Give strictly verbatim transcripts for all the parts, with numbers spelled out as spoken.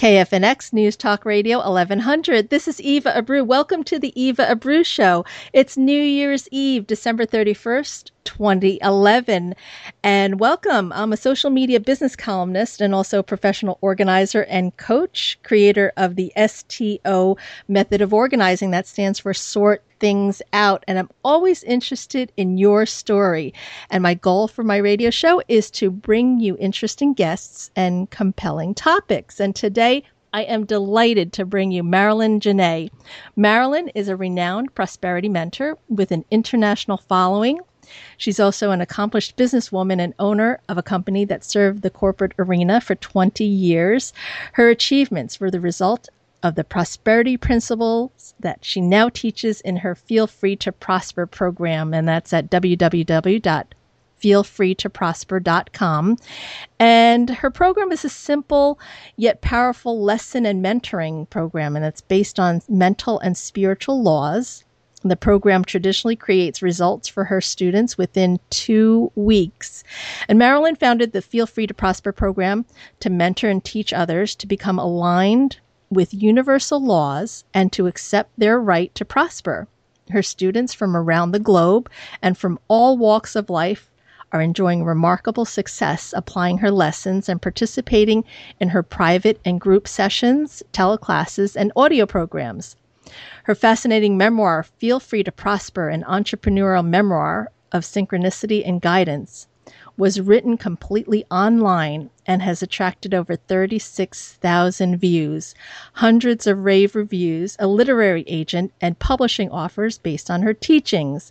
K F N X News Talk Radio eleven hundred. This is Eva Abreu. Welcome to the Eva Abreu Show. It's New Year's Eve, December thirty-first, twenty eleven. And welcome. I'm a social media business columnist and also a professional organizer and coach, creator of the S T O method of organizing. That stands for Sort Things Out. And I'm always interested in your story. And my goal for my radio show is to bring you interesting guests and compelling topics. And today, I am delighted to bring you Marilyn Jenné. Marilyn is a renowned prosperity mentor with an international following. She's also an accomplished businesswoman and owner of a company that served the corporate arena for twenty years. Her achievements were the result of the prosperity principles that she now teaches in her Feel Free to Prosper program, and that's at w w w dot feel free to prosper dot com. And her program is a simple yet powerful lesson and mentoring program, and it's based on mental and spiritual laws. The program traditionally creates results for her students within two weeks. And Marilyn founded the Feel Free to Prosper program to mentor and teach others to become aligned with universal laws and to accept their right to prosper. Her students from around the globe and from all walks of life are enjoying remarkable success applying her lessons and participating in her private and group sessions, teleclasses, and audio programs. Her fascinating memoir, Feel Free to Prosper, an entrepreneurial memoir of synchronicity and guidance, was written completely online and has attracted over thirty-six thousand views, hundreds of rave reviews, a literary agent, and publishing offers based on her teachings.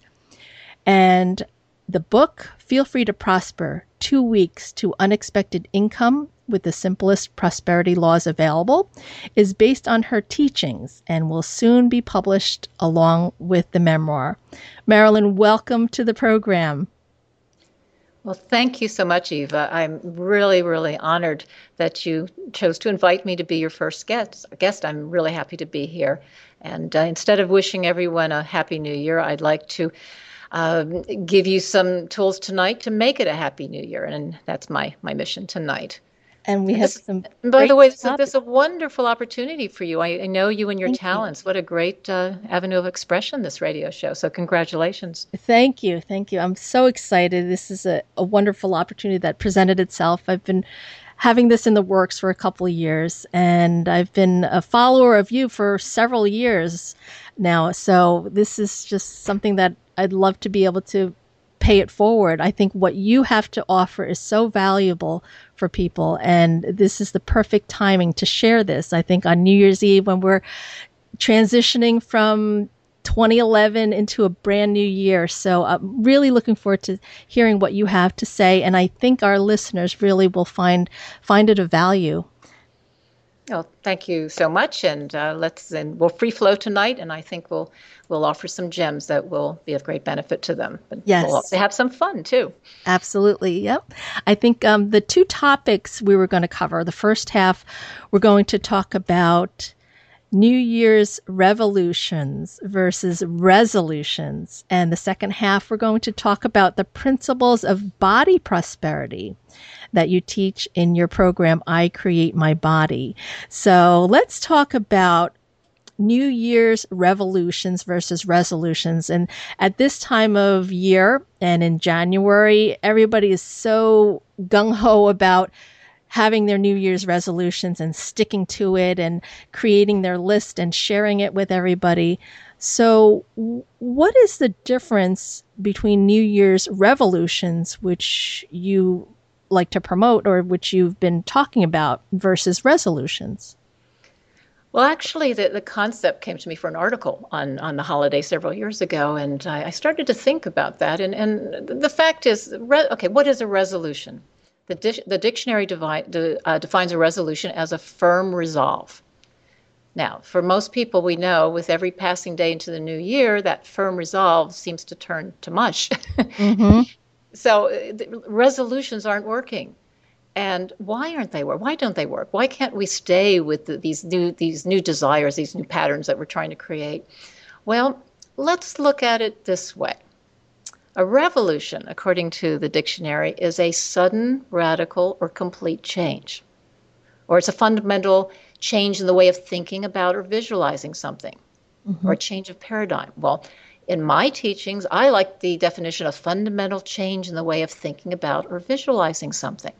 And the book, Feel Free to Prosper, Two Weeks to Unexpected Income with the Simplest Prosperity Laws Available, is based on her teachings and will soon be published along with the memoir. Marilyn, welcome to the program. Well, thank you so much, Eva. I'm really, really honored that you chose to invite me to be your first guest. guest. I'm really happy to be here. And uh, instead of wishing everyone a Happy New Year, I'd like to uh, give you some tools tonight to make it a Happy New Year. And that's my, my mission tonight. And we and have this, some. By the way, this, this is a wonderful opportunity for you. I, I know you and your Thank talents. You. What a great uh, avenue of expression, this radio show. So congratulations. Thank you. Thank you. I'm so excited. This is a, a wonderful opportunity that presented itself. I've been having this in the works for a couple of years, and I've been a follower of you for several years now. So this is just something that I'd love to be able to pay it forward. I think what you have to offer is so valuable for people, and this is the perfect timing to share this. I think on New Year's Eve, when we're transitioning from twenty eleven into a brand new year. So I'm really looking forward to hearing what you have to say, and I think our listeners really will find find it of value. Well, thank you so much, and uh, let's and we'll free flow tonight, and I think we'll we'll offer some gems that will be of great benefit to them. But yes, we'll also have some fun too. Absolutely, yep. I think um, the two topics we were going to cover. The first half, we're going to talk about New Year's revolutions versus resolutions, and the second half, we're going to talk about the principles of body prosperity that you teach in your program, I Create My Body. So let's talk about New Year's revolutions versus resolutions. And at this time of year and in January, everybody is so gung-ho about having their New Year's resolutions and sticking to it and creating their list and sharing it with everybody. So what is the difference between New Year's revolutions, which you like to promote or which you've been talking about, versus resolutions? Well, actually, the, the concept came to me for an article on, on the holiday several years ago, and I, I started to think about that. And, and the fact is, re, okay, what is a resolution? The, di- the dictionary devi- de, uh, defines a resolution as a firm resolve. Now, for most people, we know with every passing day into the new year, that firm resolve seems to turn to mush. Mm-hmm. So the resolutions aren't working. And why aren't they work? Why don't they work? Why can't we stay with the, these new these new desires, these new patterns that we're trying to create? Well, let's look at it this way. A revolution, according to the dictionary, is a sudden, radical, or complete change. Or it's a fundamental change in the way of thinking about or visualizing something, Mm-hmm. or a change of paradigm. Well, in my teachings, I like the definition of fundamental change in the way of thinking about or visualizing something.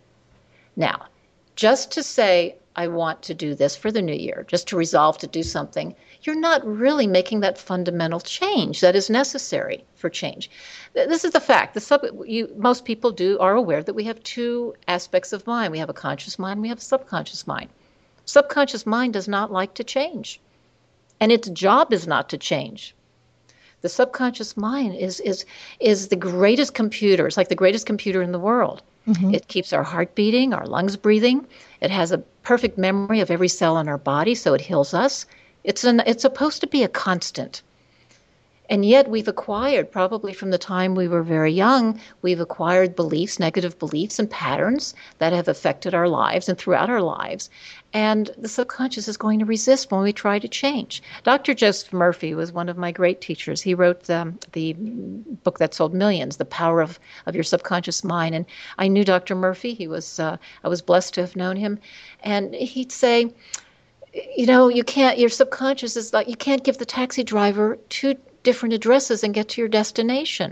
Now, just to say, I want to do this for the new year, just to resolve to do something, you're not really making that fundamental change that is necessary for change. This is the fact. The sub, you, most people do are aware that we have two aspects of mind. We have a conscious mind, we have a subconscious mind. Subconscious mind does not like to change, and its job is not to change. The subconscious mind is is is the greatest computer. It's like the greatest computer in the world. Mm-hmm. It keeps our heart beating, our lungs breathing. It has a perfect memory of every cell in our body, so it heals us. It's an it's supposed to be a constant. And yet we've acquired, probably from the time we were very young, we've acquired beliefs, negative beliefs and patterns that have affected our lives and throughout our lives. And the subconscious is going to resist when we try to change. Doctor Joseph Murphy was one of my great teachers. He wrote the, the book that sold millions, The Power of, of Your Subconscious Mind. And I knew Doctor Murphy. He was uh, I was blessed to have known him. And he'd say, you know, you can't, your subconscious is like, you can't give the taxi driver two different addresses and get to your destination.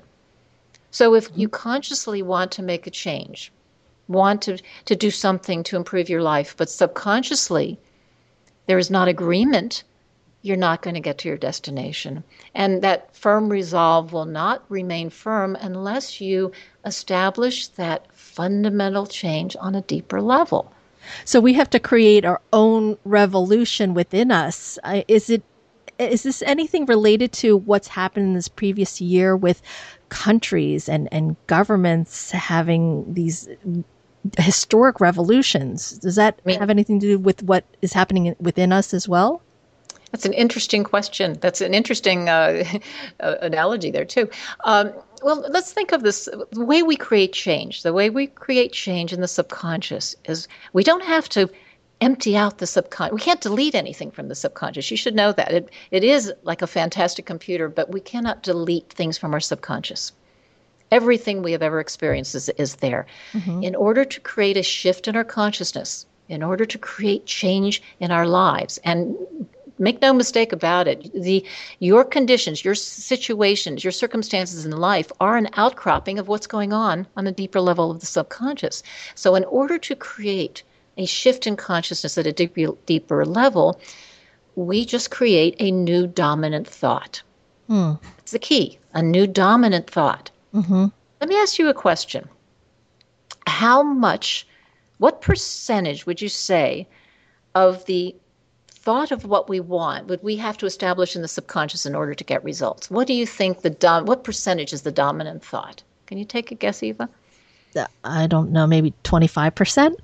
So if you consciously want to make a change, want to, to do something to improve your life, but subconsciously there is not agreement, you're not going to get to your destination. And that firm resolve will not remain firm unless you establish that fundamental change on a deeper level. So we have to create our own revolution within us. Uh, is it Is this anything related to what's happened in this previous year with countries and, and governments having these historic revolutions? Does that I mean, have anything to do with what is happening within us as well? That's an interesting question. That's an interesting uh, analogy there, too. Um, well, let's think of this. The way we create change, the way we create change in the subconscious is we don't have to empty out the subconscious. We can't delete anything from the subconscious. You should know that. It, it is like a fantastic computer, but we cannot delete things from our subconscious. Everything we have ever experienced is, is there. Mm-hmm. In order to create a shift in our consciousness, in order to create change in our lives, and make no mistake about it, the your conditions, your situations, your circumstances in life are an outcropping of what's going on on a deeper level of the subconscious. So in order to create a shift in consciousness at a deeper, deeper level, we just create a new dominant thought. Mm. It's the key, a new dominant thought. Mm-hmm. Let me ask you a question. How much, what percentage would you say of the thought of what we want would we have to establish in the subconscious in order to get results? What do you think the dom- what percentage is the dominant thought? Can you take a guess, Eva? I don't know, maybe twenty-five percent?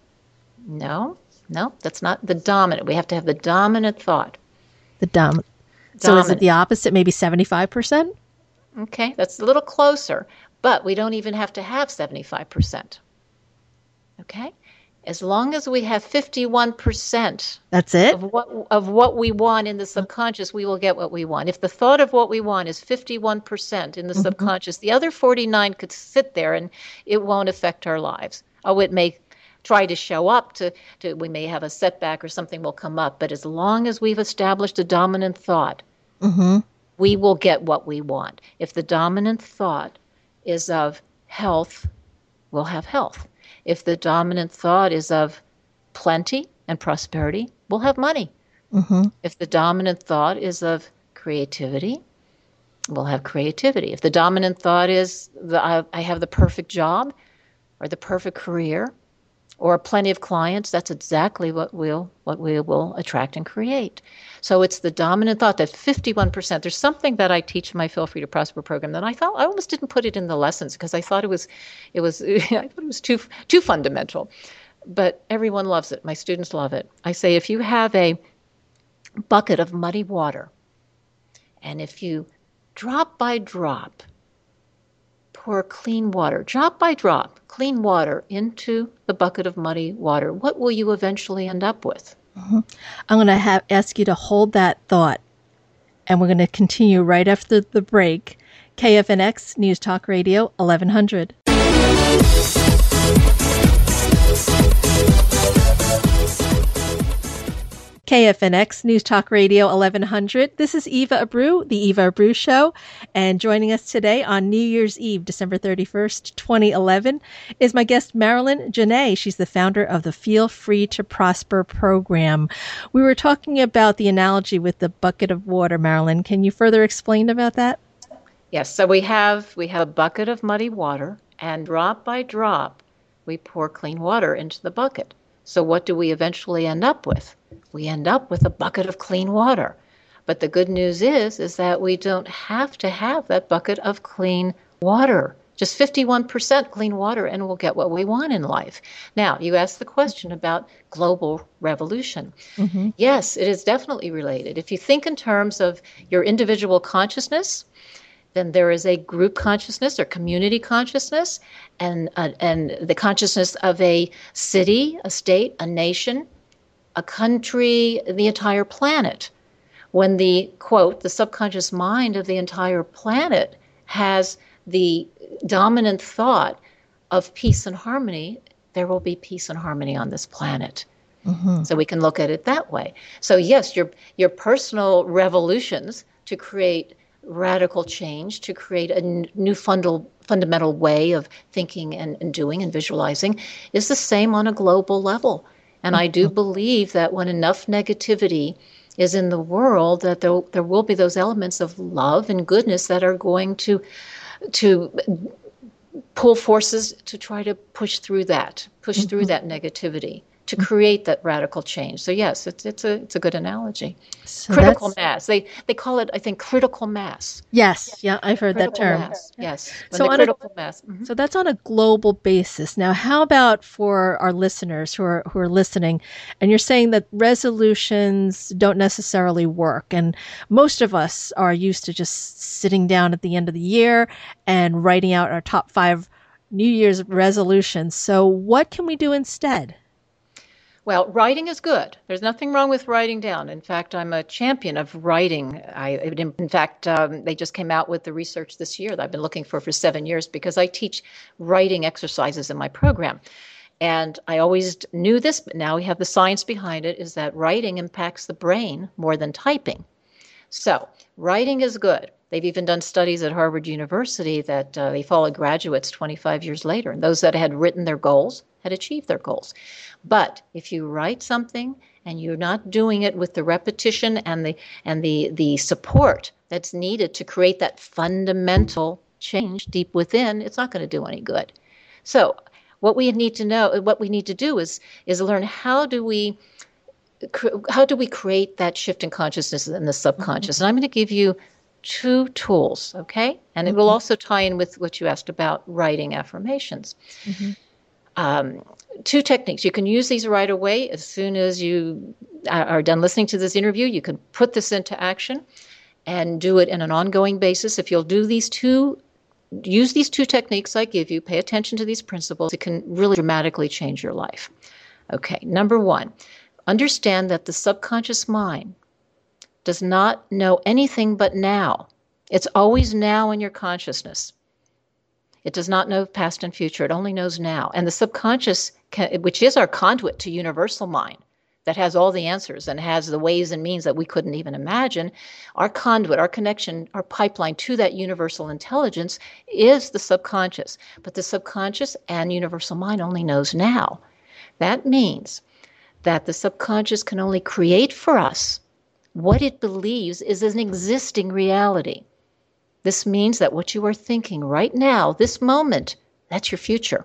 No, no, that's not the dominant. We have to have the dominant thought. The dom- dominant. So is it the opposite, maybe seventy-five percent? Okay, that's a little closer, but we don't even have to have seventy-five percent. Okay? As long as we have fifty-one percent that's it? Of what of what we want in the subconscious, we will get what we want. If the thought of what we want is fifty-one percent in the mm-hmm. subconscious, the other forty-nine could sit there and it won't affect our lives. Oh, it may try to show up to, to we may have a setback or something will come up, but as long as we've established a dominant thought, mm-hmm. we will get what we want. If the dominant thought is of health, we'll have health. If the dominant thought is of plenty and prosperity, we'll have money. Mm-hmm. If the dominant thought is of creativity, we'll have creativity. If the dominant thought is the, I, I have the perfect job or the perfect career or plenty of clients, that's exactly what we'll what we will attract and create. So it's the dominant thought, that fifty-one percent. There's something that I teach in my Feel Free to Prosper program that I thought I almost didn't put it in the lessons because I thought it was it was I thought it was too too fundamental. But everyone loves it. My students love it. I say if you have a bucket of muddy water, and if you drop by drop pour clean water, drop by drop, clean water into the bucket of muddy water, what will you eventually end up with? Mm-hmm. I'm going to have ask you to hold that thought, and we're going to continue right after the break. K F N X News Talk Radio, eleven hundred. K F N X News Talk Radio eleven hundred. This is Eva Abreu, the Eva Abreu Show. And joining us today on New Year's Eve, December thirty-first, twenty eleven, is my guest, Marilyn Jenné. She's the founder of the Feel Free to Prosper program. We were talking about the analogy with the bucket of water, Marilyn. Can you further explain about that? Yes. So we have we have a bucket of muddy water, and drop by drop, we pour clean water into the bucket. So what do we eventually end up with? We end up with a bucket of clean water. But the good news is, is that we don't have to have that bucket of clean water. Just fifty-one percent clean water, and we'll get what we want in life. Now, you asked the question about global revolution. Mm-hmm. Yes, it is definitely related. If you think in terms of your individual consciousness, then there is a group consciousness or community consciousness, and uh, and the consciousness of a city, a state, a nation, a country, the entire planet. When the, quote, the subconscious mind of the entire planet has the dominant thought of peace and harmony, there will be peace and harmony on this planet. Mm-hmm. So we can look at it that way. So yes, your your personal revolutions to create radical change, to create a n- new fundal, fundamental way of thinking and, and doing and visualizing is the same on a global level. And I do believe that when enough negativity is in the world, that there, there will be those elements of love and goodness that are going to to pull forces to try to push through that, push mm-hmm. through that negativity, to create that radical change. So yes, it's it's a it's a good analogy. So critical mass. They they call it, I think, critical mass. Yes, yeah, I've heard critical that term. Mass. Yes. When so the on critical a, mass. Mm-hmm. So that's on a global basis. Now, how about for our listeners who are who are listening? And you're saying that resolutions don't necessarily work, and most of us are used to just sitting down at the end of the year and writing out our top five New Year's resolutions. So what can we do instead? Well, writing is good. There's nothing wrong with writing down. In fact, I'm a champion of writing. I, in fact, um, they just came out with the research this year that I've been looking for for seven years because I teach writing exercises in my program. And I always knew this, but now we have the science behind it, is that writing impacts the brain more than typing. So writing is good. They've even done studies at Harvard University that uh, they followed graduates twenty-five years later, and those that had written their goals had achieved their goals. But if you write something and you're not doing it with the repetition and the and the the support that's needed to create that fundamental change deep within, it's not going to do any good. So what we need to know, what we need to do is is learn how do we how do we create that shift in consciousness in the subconscious. Mm-hmm. And I'm going to give you two tools, okay? And it will also tie in with what you asked about writing affirmations. Mm-hmm. Um, two techniques. You can use these right away. As soon as you are done listening to this interview, you can put this into action and do it in an ongoing basis. If you'll do these two, use these two techniques I give you, pay attention to these principles, it can really dramatically change your life. Okay, number one, understand that the subconscious mind does not know anything but now. It's always now in your consciousness. It does not know past and future. It only knows now. And the subconscious, can, which is our conduit to universal mind, that has all the answers and has the ways and means that we couldn't even imagine, our conduit, our connection, our pipeline to that universal intelligence is the subconscious. But the subconscious and universal mind only knows now. That means that the subconscious can only create for us what it believes is an existing reality. This means that what you are thinking right now, this moment, that's your future.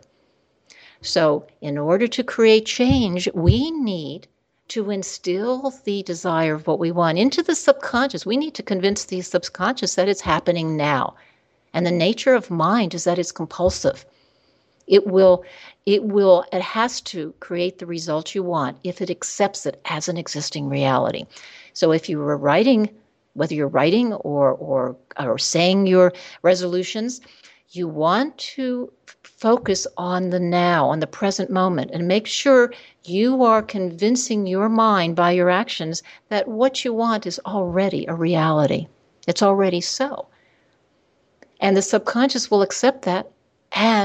So in order to create change, we need to instill the desire of what we want into the subconscious. We need to convince the subconscious that it's happening now. And the nature of mind is that it's compulsive. It will, it will, it has to create the result you want if it accepts it as an existing reality. So if you were writing, whether you're writing or or or saying your resolutions, you want to focus on the now, on the present moment, and make sure you are convincing your mind by your actions that what you want is already a reality. It's already so. And the subconscious will accept that and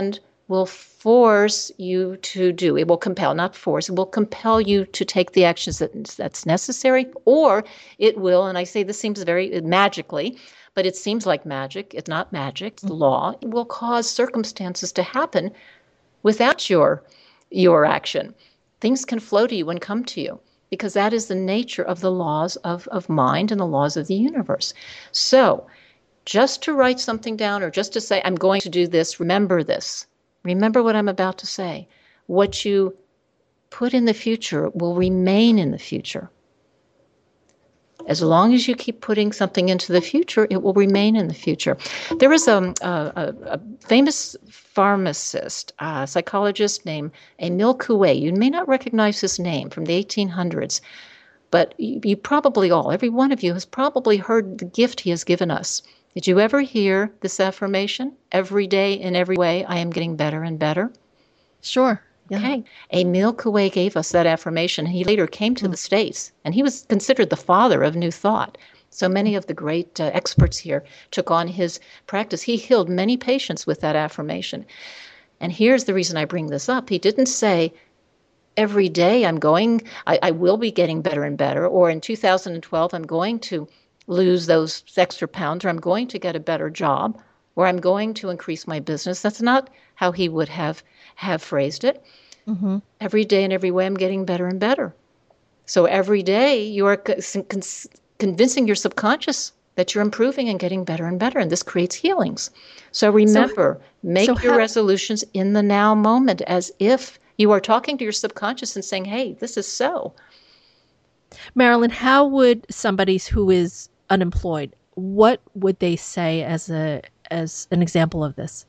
will force you to do. It will compel, not force. It will compel you to take the actions that that's necessary, or it will, and I say this seems very magically, but it seems like magic. It's not magic. It's law. It will cause circumstances to happen without your your action. Things can flow to you and come to you because that is the nature of the laws of, of mind and the laws of the universe. So just to write something down or just to say, I'm going to do this, remember this. Remember what I'm about to say. What you put in the future will remain in the future. As long as you keep putting something into the future, it will remain in the future. There was a, a, a famous pharmacist, a psychologist named Emile Coué. You may not recognize his name from the eighteen hundreds, but you, you probably all, every one of you has probably heard the gift he has given us. Did you ever hear this affirmation? Every day, in every way, I am getting better and better. Sure. Yeah. Okay. Emile Coué gave us that affirmation. He later came to mm. the States, and he was considered the father of New Thought. So many of the great uh, experts here took on his practice. He healed many patients with that affirmation. And here's the reason I bring this up. He didn't say, every day I'm going, I, I will be getting better and better, or in two thousand twelve, I'm going to lose those extra pounds, or I'm going to get a better job, or I'm going to increase my business. That's not how he would have, have phrased it. Mm-hmm. Every day and every way, I'm getting better and better. So every day you are con- con- convincing your subconscious that you're improving and getting better and better, and this creates healings. So remember, so, make so your how- resolutions in the now moment as if you are talking to your subconscious and saying, hey, this is so. Marilyn, how would somebody who is unemployed, what would they say as a as an example of this?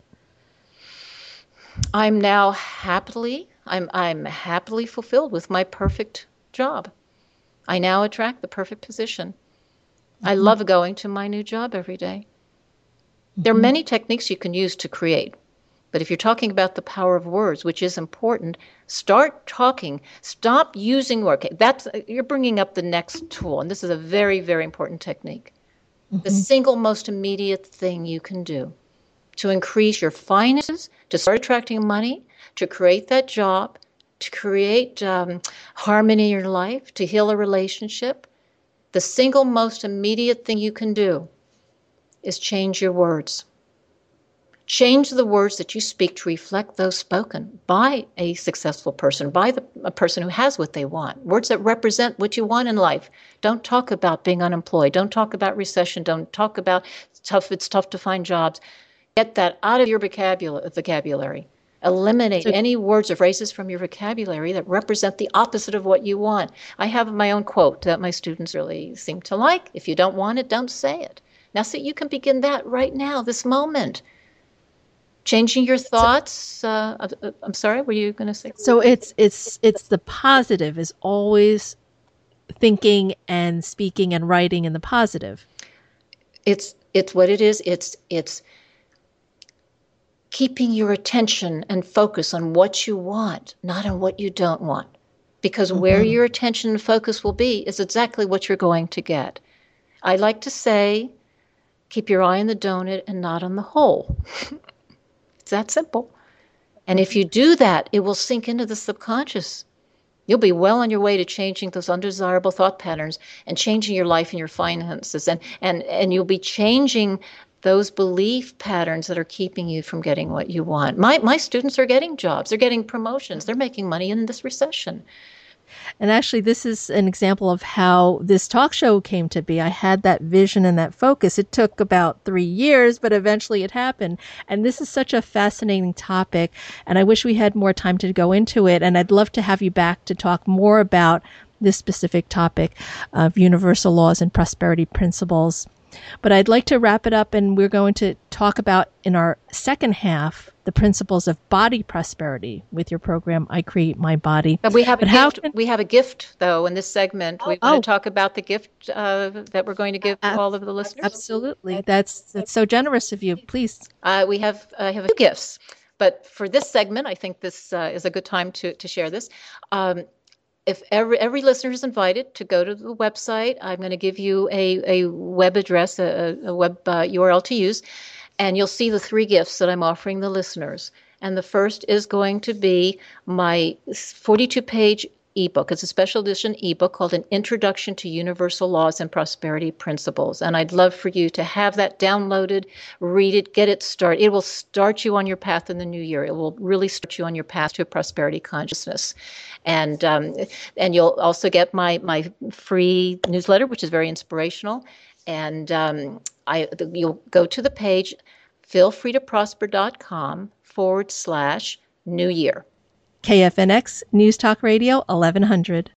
I'm now happily, I'm I'm happily fulfilled with my perfect job. I now attract the perfect position. Mm-hmm. I love going to my new job every day. Mm-hmm. There are many techniques you can use to create. But if you're talking about the power of words, which is important, start talking. Stop using words. Okay, that's, you're bringing up the next tool, and this is a very, very important technique. Mm-hmm. The single most immediate thing you can do to increase your finances, to start attracting money, to create that job, to create um, harmony in your life, to heal a relationship, the single most immediate thing you can do is change your words. Change the words that you speak to reflect those spoken by a successful person, by the, a person who has what they want. Words that represent what you want in life. Don't talk about being unemployed. Don't talk about recession. Don't talk about it's tough, it's tough to find jobs. Get that out of your vocabulary. vocabulary. Eliminate so, any words or phrases from your vocabulary that represent the opposite of what you want. I have my own quote that my students really seem to like. If you don't want it, don't say it. Now, so you can begin that right now, this moment. Changing your thoughts. Uh, I'm sorry, were you going to say? So it's it's it's the positive is always thinking and speaking and writing in the positive. It's it's what it is. It's it's keeping your attention and focus on what you want, not on what you don't want. Because mm-hmm. where your attention and focus will be is exactly what you're going to get. I like to say, keep your eye on the donut and not on the hole. It's that simple. And if you do that, it will sink into the subconscious. You'll be well on your way to changing those undesirable thought patterns and changing your life and your finances. And, and, and you'll be changing those belief patterns that are keeping you from getting what you want. My, my students are getting jobs. They're getting promotions. They're making money in this recession. And actually, this is an example of how this talk show came to be. I had that vision and that focus. It took about three years, but eventually it happened. And this is such a fascinating topic. And I wish we had more time to go into it. And I'd love to have you back to talk more about this specific topic of universal laws and prosperity principles. But I'd like to wrap it up, and we're going to talk about in our second half the principles of body prosperity with your program, I Create My Body. But we have but a gift. Can... We have a gift, though, in this segment. We oh. want to talk about the gift uh, that we're going to give uh, to all of the listeners. Absolutely, that's that's so generous of you. Please. Uh, we have uh, have a few gifts, but for this segment, I think this uh, is a good time to to share this. Um, If every every listener is invited to go to the website, I'm going to give you a, a web address, a, a web uh, U R L to use. And you'll see the three gifts that I'm offering the listeners. And the first is going to be my forty-two page ebook. It's a special edition ebook called An Introduction to Universal Laws and Prosperity Principles. And I'd love for you to have that downloaded, read it, get it started. It will start you on your path in the new year. It will really start you on your path to prosperity consciousness. And um, and you'll also get my my free newsletter, which is very inspirational. And um, I you'll go to the page, feelfreetoprosper.com forward slash new year. K F N X News Talk Radio eleven hundred.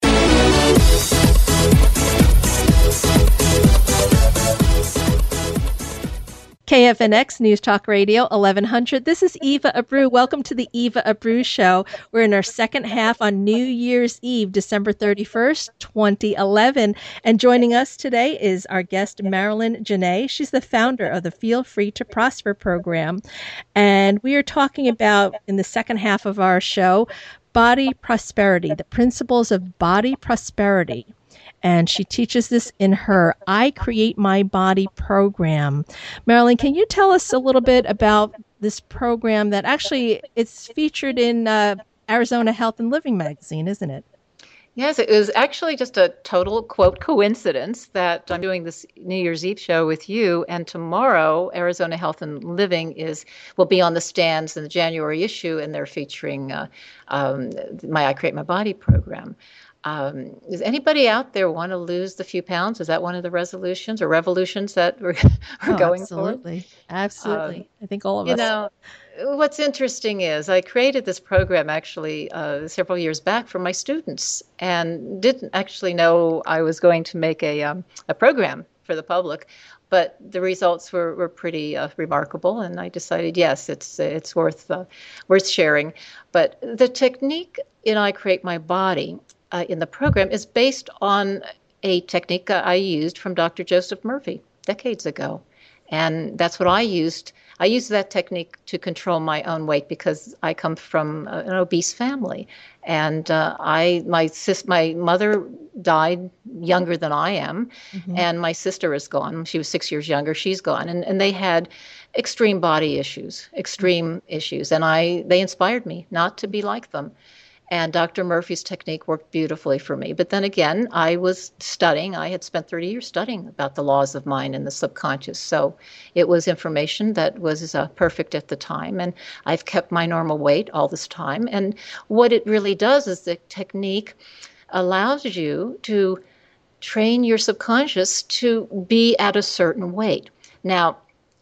K F N X News Talk Radio eleven hundred. This is Eva Abreu. Welcome to the Eva Abreu Show. We're in our second half on New Year's Eve, December thirty-first, twenty eleven. And joining us today is our guest, Marilyn Janae. She's the founder of the Feel Free to Prosper program. And we are talking about, in the second half of our show, body prosperity, the principles of body prosperity. And she teaches this in her I Create My Body program. Marilyn, can you tell us a little bit about this program that actually it's featured in uh, Arizona Health and Living magazine, isn't it? Yes, it was actually just a total, quote, coincidence that I'm doing this New Year's Eve show with you, and tomorrow Arizona Health and Living is will be on the stands in the January issue, and they're featuring uh, um, my I Create My Body program. Um, does anybody out there want to lose the few pounds? Is that one of the resolutions or revolutions that we're, we're oh, going absolutely. for? Absolutely. Um, I think all of you us. You know, what's interesting is I created this program actually uh, several years back for my students and didn't actually know I was going to make a, um, a program for the public. But the results were, were pretty uh, remarkable, and I decided, yes, it's it's worth uh, worth sharing. But the technique in I Create My Body Uh, in the program is based on a technique I used from Doctor Joseph Murphy decades ago. And that's what I used. I used that technique to control my own weight because I come from uh, an obese family. And uh, I, my sis, my mother died younger than I am, mm-hmm. and my sister is gone. She was six years younger. She's gone. And, and they had extreme body issues, extreme mm-hmm. issues. And I, they inspired me not to be like them. And Doctor Murphy's technique worked beautifully for me. But then again, I was studying. I had spent thirty years studying about the laws of mind and the subconscious. So it was information that was uh, perfect at the time. And I've kept my normal weight all this time. And what it really does is the technique allows you to train your subconscious to be at a certain weight. Now,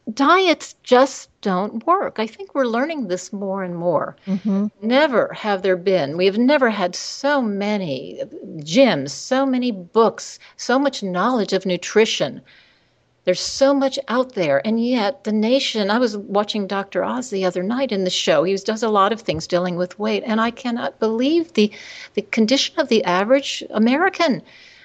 diets just don't work. I think we're learning this more and more. Mm-hmm. Never have there been, we have never had so many gyms, so many books, so much knowledge of nutrition. There's so much out there. And yet the nation, I was watching Doctor Oz the other night in the show. He does a lot of things dealing with weight. And I cannot believe the, the condition of the average American.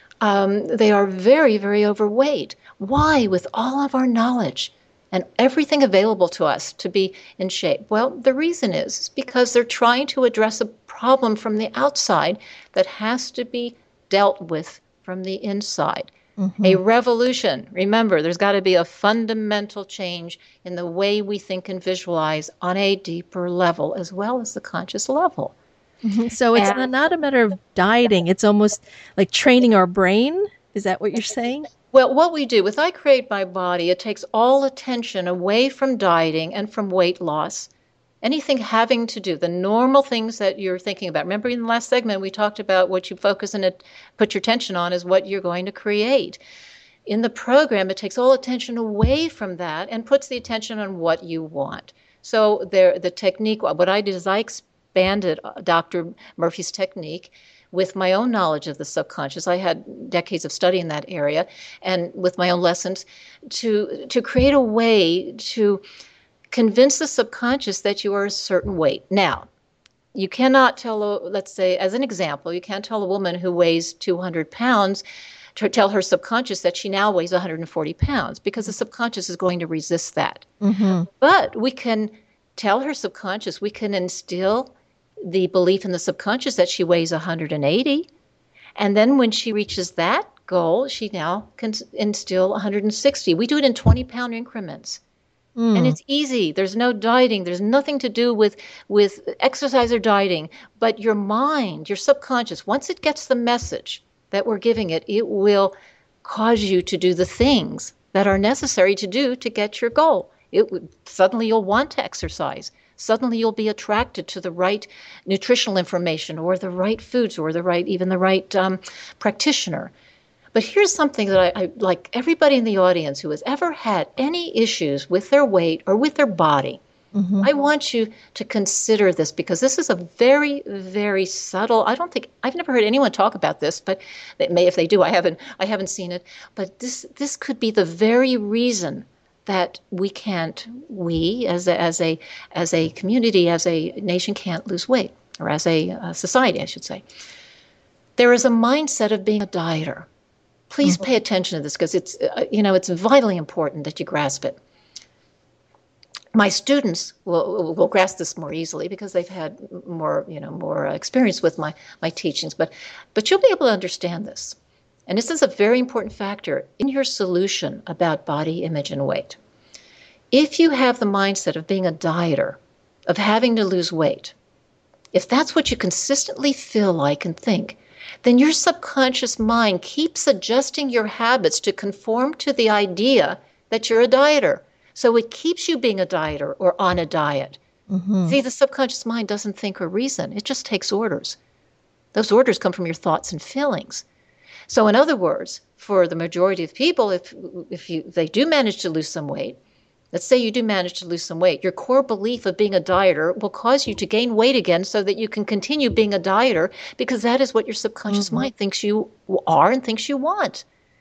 Um, they are very, very overweight. Why, with all of our knowledge and everything available to us to be in shape? Well, the reason is because they're trying to address a problem from the outside that has to be dealt with from the inside. Mm-hmm. A revolution. Remember, there's got to be a fundamental change in the way we think and visualize on a deeper level, as well as the conscious level. Mm-hmm. So it's and, not a matter of dieting. It's almost like training our brain. Is that what you're saying? Well, what we do with I Create My Body, it takes all attention away from dieting and from weight loss. Anything having to do, the normal things that you're thinking about. Remember in the last segment, we talked about what you focus and put your attention on is what you're going to create. In the program, it takes all attention away from that and puts the attention on what you want. So there, the technique, what I did is I expanded Doctor Murphy's technique with my own knowledge of the subconscious. I had decades of study in that area, and with my own lessons, to to create a way to convince the subconscious that you are a certain weight. Now, you cannot tell, a, let's say, as an example, you can't tell a woman who weighs two hundred pounds to tell her subconscious that she now weighs one hundred forty pounds, because the subconscious is going to resist that. Mm-hmm. But we can tell her subconscious, we can instill the belief in the subconscious that she weighs one hundred eighty. And then when she reaches that goal, she now can instill one hundred sixty. We do it in twenty pound increments. And Mm. it's easy. There's no dieting. There's nothing to do with with exercise or dieting. But your mind, your subconscious, once it gets the message that we're giving it, it will cause you to do the things that are necessary to do to get your goal. It would suddenly you'll want to exercise. Suddenly you'll be attracted to the right nutritional information or the right foods or the right even the right um, practitioner. But here's something that I, I like everybody in the audience who has ever had any issues with their weight or with their body. Mm-hmm. I want you to consider this because this is a very, very subtle. I don't think I've never heard anyone talk about this, but they may, if they do, I haven't. I haven't seen it. But this this could be the very reason that we can't. We as a, as a as a community, as a nation, can't lose weight, or as a uh, society, I should say. There is a mindset of being a dieter. Please pay attention to this because it's, uh, you know, it's vitally important that you grasp it. My students will, will grasp this more easily because they've had more, you know, more experience with my, my teachings. But, but you'll be able to understand this. And this is a very important factor in your solution about body image and weight. If you have the mindset of being a dieter, of having to lose weight, if that's what you consistently feel like and think, then your subconscious mind keeps adjusting your habits to conform to the idea that you're a dieter. So it keeps you being a dieter or on a diet. Mm-hmm. See, the subconscious mind doesn't think or reason. It just takes orders. Those orders come from your thoughts and feelings. So in other words, for the majority of people, if if you they do manage to lose some weight, let's say you do manage to lose some weight, your core belief of being a dieter will cause you to gain weight again so that you can continue being a dieter because that is what your subconscious Mm-hmm. mind thinks you are and thinks you want.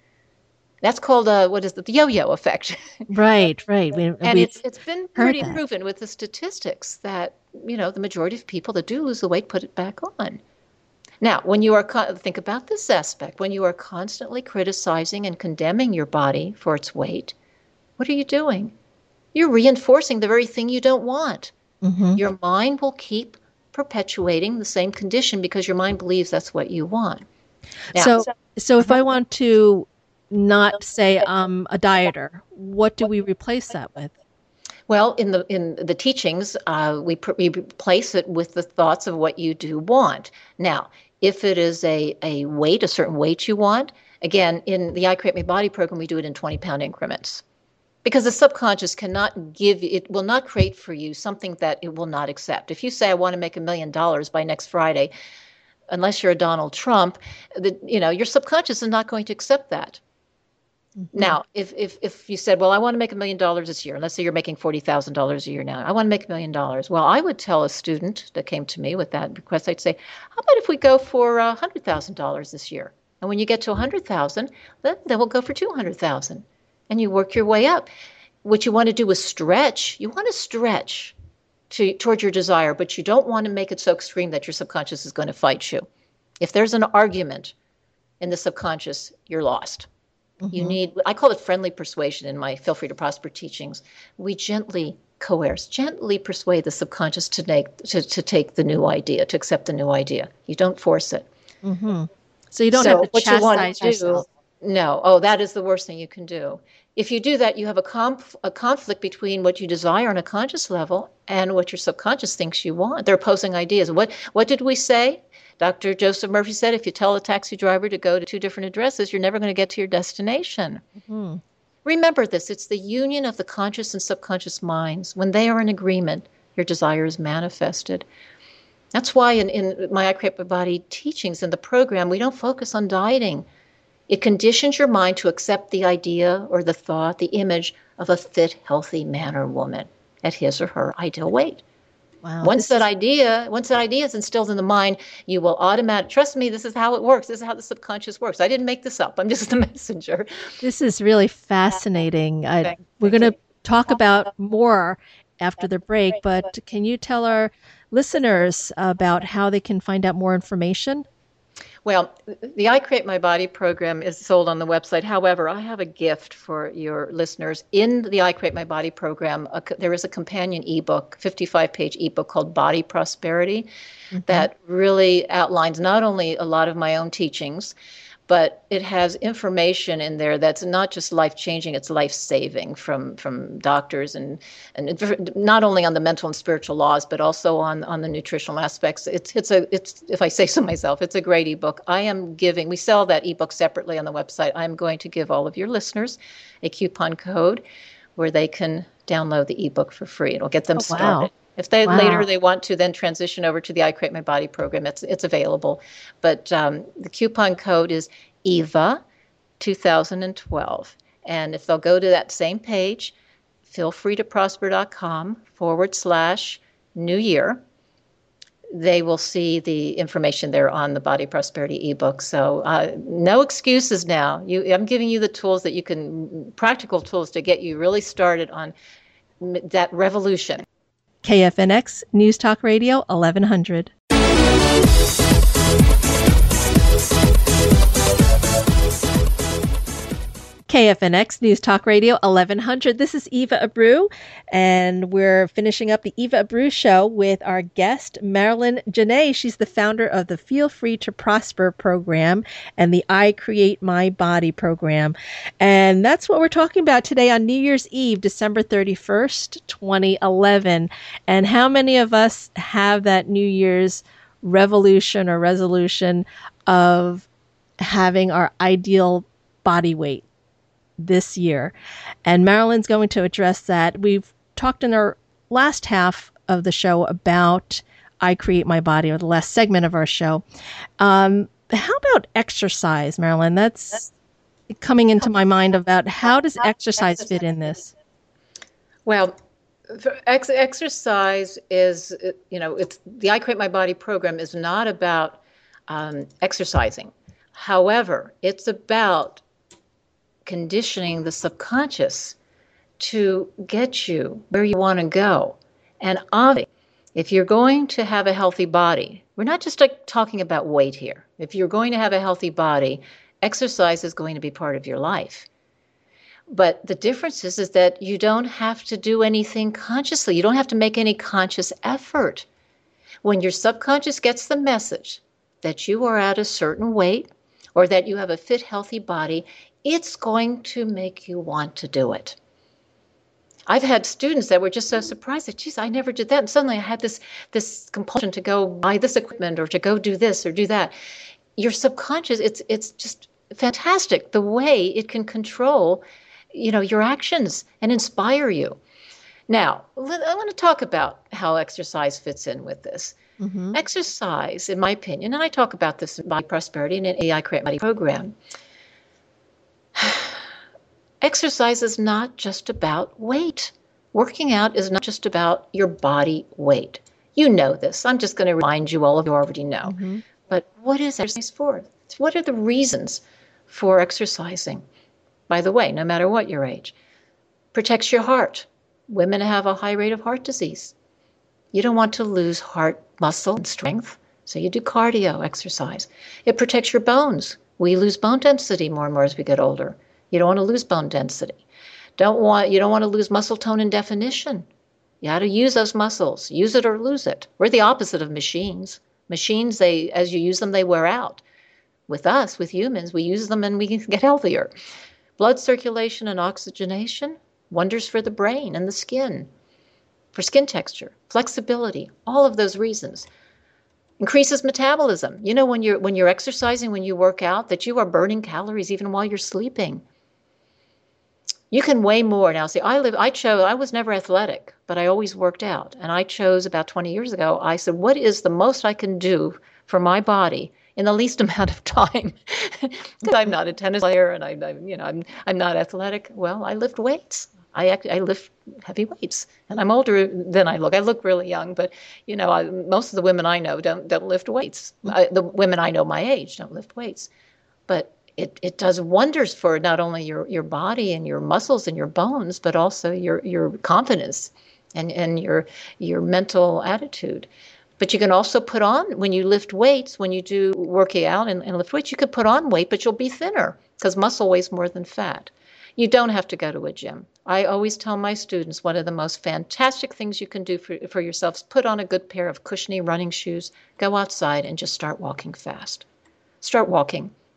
That's called, uh, what is it, the yo-yo effect. Right, right. We, And we've it's it's been heard pretty that. proven with the statistics that, you know, the majority of people that do lose the weight put it back on. Now, when you are, con- think about this aspect, when you are constantly criticizing and condemning your body for its weight, what are you doing? You're reinforcing the very thing you don't want. Mm-hmm. Your mind will keep perpetuating the same condition because your mind believes that's what you want. Now, So, so if I want to not say I'm a dieter, what do we replace that with? well, in the in the teachings, uh, we, pr- we replace it with the thoughts of what you do want. Now, if it is a, a weight, a certain weight you want, again, in the I Create My Body program, we do it in twenty pound increments. Because the subconscious cannot give, it will not create for you something that it will not accept. If you say, I want to make a million dollars by next Friday, unless you're a Donald Trump, the, you know, your subconscious is not going to accept that. Mm-hmm. Now, if, if, if you said, well, I want to make a million dollars this year, and let's say you're making forty thousand dollars a year now, I want to make a million dollars. Well, I would tell a student that came to me with that request, I'd say, how about if we go for uh, one hundred thousand dollars this year? And when you get to one hundred thousand dollars, then, then we'll go for two hundred thousand dollars. And you work your way up. What you want to do is stretch. You want to stretch to, toward your desire, but you don't want to make it so extreme that your subconscious is going to fight you. If there's an argument in the subconscious, you're lost. Mm-hmm. You need, I call it friendly persuasion in my Feel Free to Prosper teachings. We gently coerce, gently persuade the subconscious to take, to, to take the new idea, to accept the new idea. You don't force it. Mm-hmm. So you don't So have to what you want chastise to do, yourself. no, oh, that is the worst thing you can do. If you do that, you have a, conf- a conflict between what you desire on a conscious level and what your subconscious thinks you want. They're opposing ideas. What what did we say? Doctor Joseph Murphy said, if you tell a taxi driver to go to two different addresses, you're never going to get to your destination. Mm-hmm. Remember this, it's the union of the conscious and subconscious minds. When they are in agreement, your desire is manifested. That's why in, in my I Create My Body teachings in the program, we don't focus on dieting. It conditions your mind to accept the idea or the thought, the image of a fit, healthy man or woman at his or her ideal weight. Wow. Once This that is, idea, once that idea is instilled in the mind, you will automatically, trust me, this is how it works. This is how the subconscious works. I didn't make this up. I'm just the messenger. this is really fascinating. I, Thank- we're thank going to you. talk about more after the break, but can you tell our listeners about how they can find out more information? Well, the I Create My Body program is sold on the website. However, I have a gift for your listeners. In the I Create My Body program, a, there is a companion ebook, fifty-five page ebook called Body Prosperity, Mm-hmm. that really outlines not only a lot of my own teachings, but it has information in there that's not just life-changing, it's life-saving from from doctors, and and it, not only on the mental and spiritual laws, but also on on the nutritional aspects. It's it's a it's if I say so myself, it's a great ebook. I am giving, we sell that ebook separately on the website. I'm going to give all of your listeners a coupon code where they can download the ebook for free. It'll get them Oh, started. wow. If they Wow. later they want to then transition over to the I Create My Body program, it's it's available. But um, the coupon code is EVA two thousand twelve. And if they'll go to that same page, feelfreetoprosper.com forward slash new year, they will see the information there on the Body Prosperity ebook. So uh, no excuses now. You, I'm giving you the tools that you can, practical tools to get you really started on that revolution. K F N X News Talk Radio eleven hundred. K F N X News Talk Radio eleven hundred. This is Eva Abreu, and we're finishing up the Eva Abreu Show with our guest, Marilyn Janae. She's the founder of the Feel Free to Prosper program and the I Create My Body program. And that's what we're talking about today on New Year's Eve, December thirty-first, twenty eleven. And how many of us have that New Year's revolution or resolution of having our ideal body weight this year? And Marilyn's going to address that. We've talked in our last half of the show about I Create My Body, or the last segment of our show. Um, how about exercise, Marilyn? That's coming into my mind about how does exercise fit in this? Well, for ex- exercise is, you know, it's the I Create My Body program is not about um, exercising. However, it's about conditioning the subconscious to get you where you want to go. And obviously, if you're going to have a healthy body, we're not just like talking about weight here. If you're going to have a healthy body, exercise is going to be part of your life. But the difference is, is that you don't have to do anything consciously. You don't have to make any conscious effort. When your subconscious gets the message that you are at a certain weight or that you have a fit, healthy body, it's going to make you want to do it. I've had students that were just so surprised that, geez, I never did that. And suddenly I had this, this compulsion to go buy this equipment or to go do this or do that. Your subconscious, it's, it's just fantastic the way it can control, you know, your actions and inspire you. Now, I want to talk about how exercise fits in with this. Mm-hmm. Exercise, in my opinion, and I talk about this in Body Prosperity and in the I Create My Body program, exercise is not just about weight. Working out is not just about your body weight. You know this. I'm just going to remind you, all of you already know. Mm-hmm. But what is exercise for? What are the reasons for exercising? By the way, no matter what your age, protects your heart. Women have a high rate of heart disease. You don't want to lose heart muscle and strength, so you do cardio exercise. It protects your bones. We lose bone density more and more as we get older. You don't want to lose bone density. Don't want you don't want to lose muscle tone and definition. You got to use those muscles. Use it or lose it. We're the opposite of machines. Machines, they as you use them, they wear out. With us, with humans, we use them and we get healthier. Blood circulation and oxygenation, wonders for the brain and the skin, for skin texture, flexibility, all of those reasons. Increases metabolism. You know, when you're when you're exercising, when you work out, that you are burning calories even while you're sleeping. You can weigh more now. See, I live. I chose. I was never athletic, but I always worked out, and I chose about twenty years ago. I said, "What is the most I can do for my body in the least amount of time?" Because I'm not a tennis player, and I, I, you know, I'm I'm not athletic. Well, I lift weights. I act, I lift heavy weights, and I'm older than I look. I look really young, but you know, I, most of the women I know don't don't lift weights. I, the women I know my age don't lift weights, but it, it does wonders for not only your, your body and your muscles and your bones, but also your your confidence and, and your your mental attitude. But you can also put on, when you lift weights, when you do working out and, and lift weights, you could put on weight, but you'll be thinner because muscle weighs more than fat. You don't have to go to a gym. I always tell my students one of the most fantastic things you can do for, for yourself is put on a good pair of cushiony running shoes, go outside and just start walking fast. Start walking.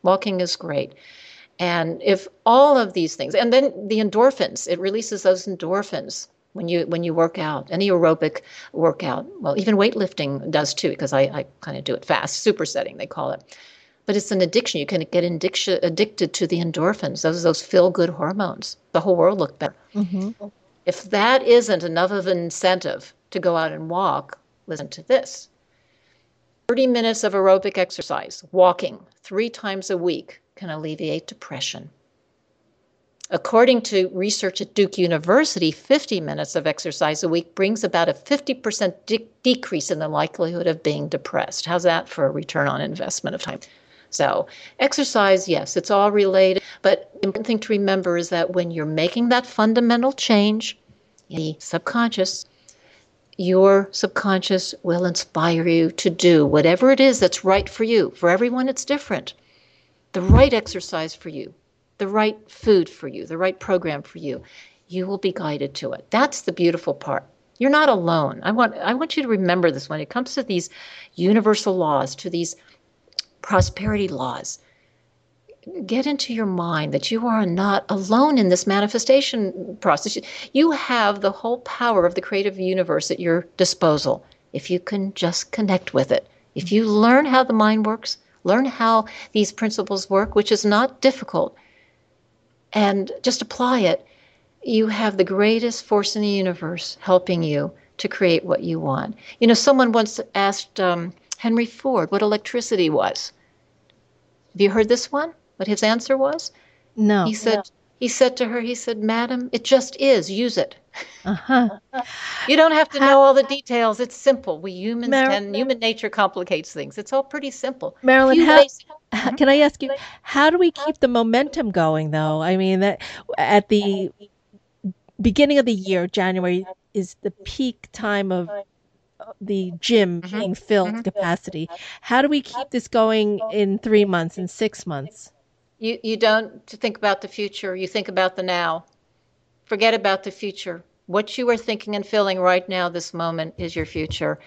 Walking is great. And if all of these things, and then the endorphins, it releases those endorphins when you when you work out, any aerobic workout. Well, even weightlifting does too, because I, I kind of do it fast, supersetting, they call it. But it's an addiction. You can get addiction, addicted to the endorphins, those those feel-good hormones. The whole world looked better. Mm-hmm. If that isn't enough of an incentive to go out and walk, listen to this. thirty minutes of aerobic exercise, walking three times a week, can alleviate depression. According to research at Duke University, fifty minutes of exercise a week brings about a fifty percent de- decrease in the likelihood of being depressed. How's that for a return on investment of time? So exercise, yes, it's all related. But the important thing to remember is that when you're making that fundamental change in the subconscious, your subconscious will inspire you to do whatever it is that's right for you. For everyone, it's different. The right exercise for you, the right food for you, the right program for you, you will be guided to it. That's the beautiful part. You're not alone. I want I want you to remember this when it comes to these universal laws, to these prosperity laws. Get into your mind that you are not alone in this manifestation process. You have the whole power of the creative universe at your disposal if you can just connect with it. If you learn how the mind works, learn how these principles work, which is not difficult, and just apply it, you have the greatest force in the universe helping you to create what you want. You know, someone once asked um, Henry Ford what electricity was. Have you heard this one? What his answer was? No. He said, no. he said to her, he said, "Madam, it just is. Use it." Uh-huh. You don't have to know all the details. It's simple. We humans Mar- tend, human nature complicates things. It's all pretty simple. Marilyn, how, basic- can I ask you, how do we keep the momentum going, though? I mean, that at the beginning of the year, January is the peak time of the gym Mm-hmm. being filled Mm-hmm. capacity. How do we keep this going in three months, in six months? You you don't think about the future. You think about the now. Forget about the future. What you are thinking and feeling right now, this moment, is your future.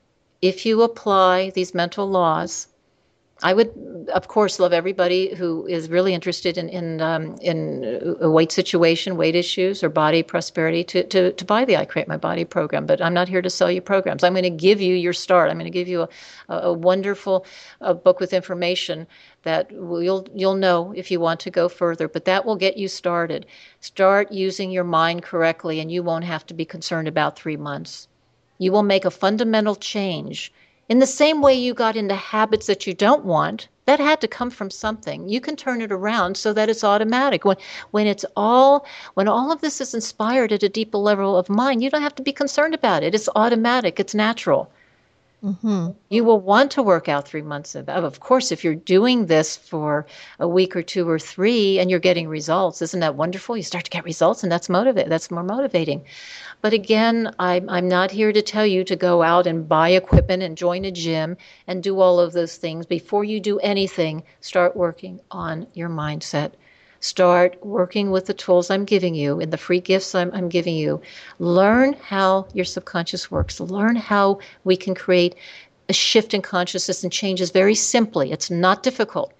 If you apply these mental laws, I would, of course, love everybody who is really interested in in um, in a weight situation, weight issues, or body prosperity to, to, to buy the I Create My Body program. But I'm not here to sell you programs. I'm going to give you your start. I'm going to give you a, a wonderful uh, book with information that you'll you'll know if you want to go further. But that will get you started. Start using your mind correctly, and you won't have to be concerned about three months. You will make a fundamental change. In the same way you got into habits that you don't want, that had to come from something. You can turn it around so that it's automatic. When when it's all when all of this is inspired at a deeper level of mind, you don't have to be concerned about it. It's automatic. It's natural. Mm-hmm. You will want to work out three months of, of course, if you're doing this for a week or two or three and you're getting results. Isn't that wonderful? You start to get results, and that's motivate. That's more motivating. But again, I'm, I'm not here to tell you to go out and buy equipment and join a gym and do all of those things. Before you do anything, start working on your mindset. Start working with the tools I'm giving you and the free gifts I'm, I'm giving you. Learn how your subconscious works. Learn how we can create a shift in consciousness and changes very simply. It's not difficult.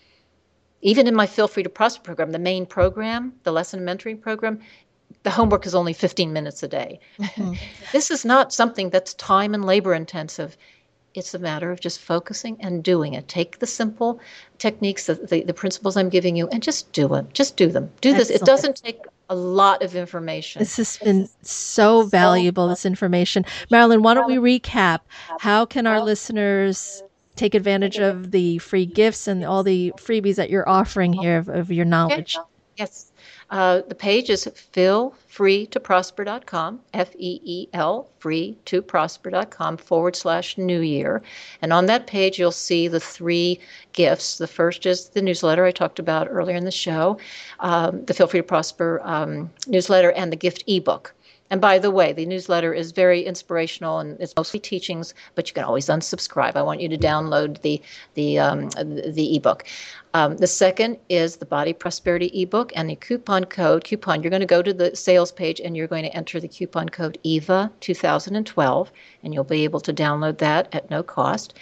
Even in my Feel Free to Prosper program, the main program, the lesson mentoring program, the homework is only fifteen minutes a day. Mm-hmm. This is not something that's time and labor intensive. It's a matter of just focusing and doing it. Take the simple techniques, the, the, the principles I'm giving you, and just do it. Just do them. Do this. Excellent. It doesn't take a lot of information. This has been so valuable, this information. Marilyn, why don't we recap? How can our listeners take advantage of the free gifts and all the freebies that you're offering here of, of your knowledge? Okay. Yes. Uh, the page is feel free to prosper dot com, F E E L, free to prosper dot com forward slash new year. And on that page, you'll see the three gifts. The first is the newsletter I talked about earlier in the show, um, the Feel Free to Prosper um, newsletter, and the gift ebook. And by the way, the newsletter is very inspirational and it's mostly teachings, but you can always unsubscribe. I want you to download the the um, the ebook. Um, the second is the Body Prosperity ebook and the coupon code. Coupon. You're going to go to the sales page and you're going to enter the coupon code E V A twenty twelve, and you'll be able to download that at no cost.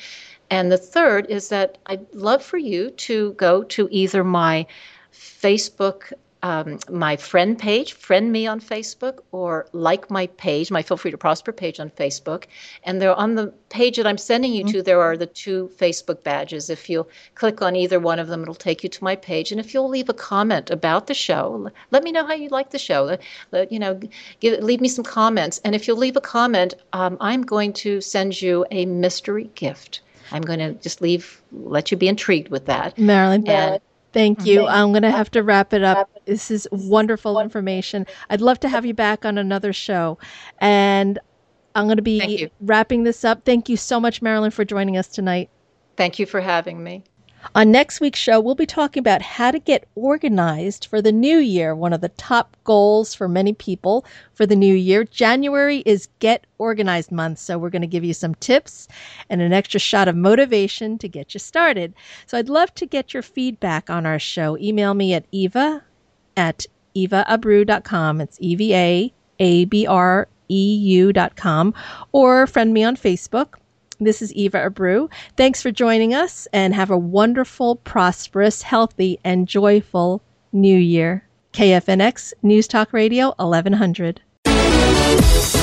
And the third is that I'd love for you to go to either my Facebook, um, my friend page, friend me on Facebook, or like my page, my Feel Free to Prosper page on Facebook. And there on the page that I'm sending you to, there are the two Facebook badges. If you'll click on either one of them, it'll take you to my page. And if you'll leave a comment about the show, let me know how you like the show. Let, let, you know, give, leave me some comments. And if you'll leave a comment, um, I'm going to send you a mystery gift. I'm going to just leave, let you be intrigued with that. Marilyn, and, thank you. Mm-hmm. I'm going to have to wrap it up. This is wonderful information. I'd love to have you back on another show. And I'm going to be wrapping this up. Thank you so much, Marilyn, for joining us tonight. Thank you for having me. On next week's show, we'll be talking about how to get organized for the new year, one of the top goals for many people for the new year. January is Get Organized Month, so we're going to give you some tips and an extra shot of motivation to get you started. So I'd love to get your feedback on our show. Email me at eva at eva abrew dot com. It's E V A A B R E U dot com, or friend me on Facebook. This is Eva Abrew. Thanks for joining us, and have a wonderful, prosperous, healthy, and joyful new year. K F N X News Talk Radio eleven hundred.